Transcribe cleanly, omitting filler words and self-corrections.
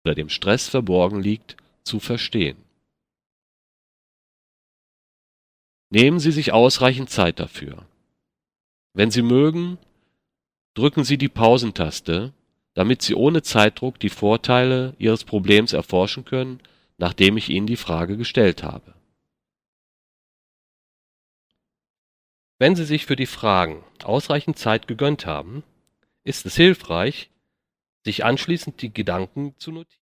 unter dem Stress verborgen liegt, zu verstehen. Nehmen Sie sich ausreichend Zeit dafür. Wenn Sie mögen, drücken Sie die Pausentaste, damit Sie ohne Zeitdruck die Vorteile Ihres Problems erforschen können, nachdem ich Ihnen die Frage gestellt habe. Wenn Sie sich für die Fragen ausreichend Zeit gegönnt haben, ist es hilfreich, sich anschließend die Gedanken zu notieren.